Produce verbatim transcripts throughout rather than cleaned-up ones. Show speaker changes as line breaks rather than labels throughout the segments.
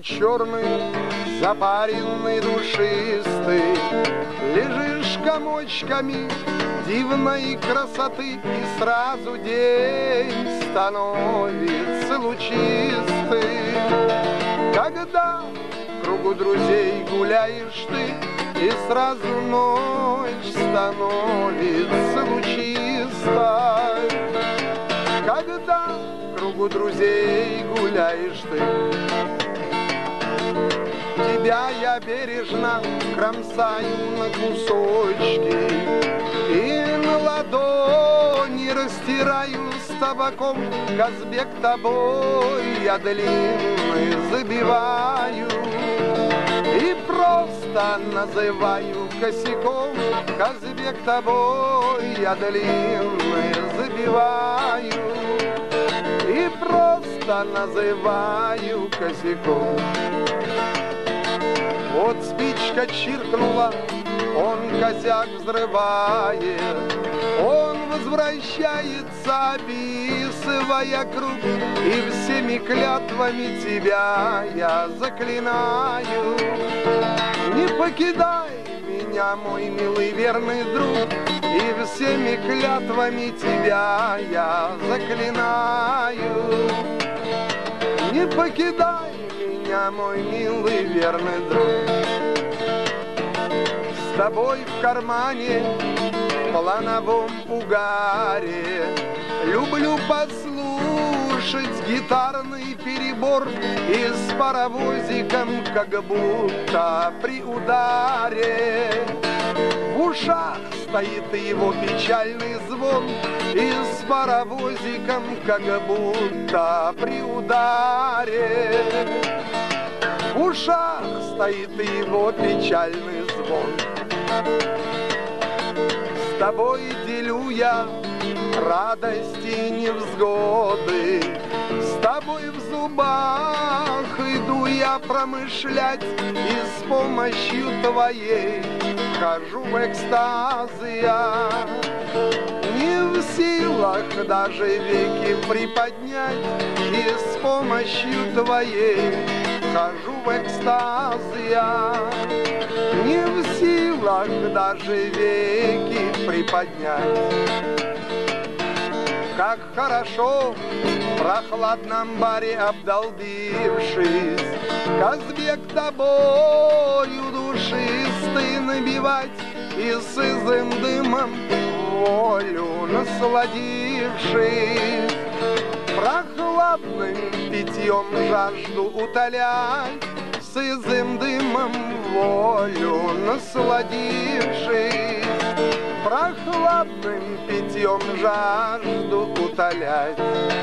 черный, запаренный, душистый, лежишь комочками дивной красоты, и сразу день становится лучистый. Когда в кругу друзей гуляешь ты, и сразу ночь становится лучистой. Когда в кругу друзей гуляешь ты, тебя я бережно кромсаю на кусочки и на ладони растираю с табаком. Казбек, тобой я длинный забиваю и просто называю косяком. Казбек, тобой я длинный забиваю и просто называю косяком. Вот спичка чиркнула, он косяк взрывает, он возвращается, описывая круг, и всеми клятвами тебя я заклинаю. Не покидай меня, мой милый верный друг, и всеми клятвами тебя я заклинаю. Не покидай меня, мой милый верный друг. С тобой в кармане, в плановом угаре, люблю послушать гитарный перебор, и с паровозиком как будто при ударе. В ушах стоит его печальный звон, и с паровозиком как будто при ударе. В ушах стоит его печальный звон. С тобой делю я радости и невзгоды, с тобой в зубах иду я промышлять, и с помощью твоей хожу в экстазы я. Не в силах даже веки приподнять, и с помощью твоей хожу в экстазы я. Не в силах даже веки приподнять. Как хорошо в прохладном баре обдолбившись, Казбек, тобою душистый набивать, и с изым дымом волю насладившись, прохладным питьем жажду утолять, с изым дымом волю насладившись, прохладным питьем жажду утолять.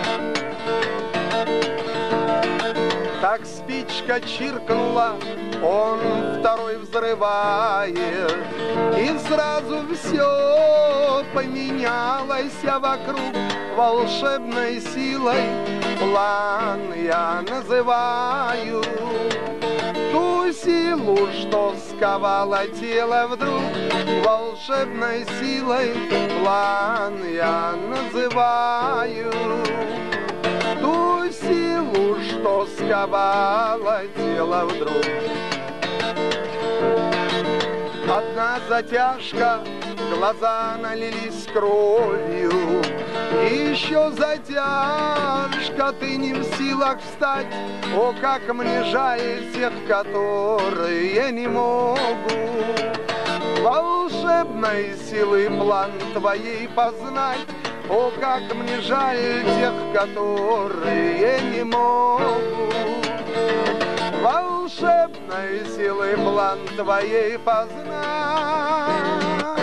Так спичка чиркнула, он второй взрывает, и сразу все поменялось вокруг. Волшебной силой план я называю ту силу, что сковала тело вдруг. Волшебной силой план я называю ту силу, что сковала тело вдруг. Одна затяжка, глаза налились кровью, и еще затяжка, ты не в силах встать. О, как мне жаль тех, которые не могут волшебной силы план твоей познать. О, как мне жаль тех, которые не могут волшебной силы план твоей познать.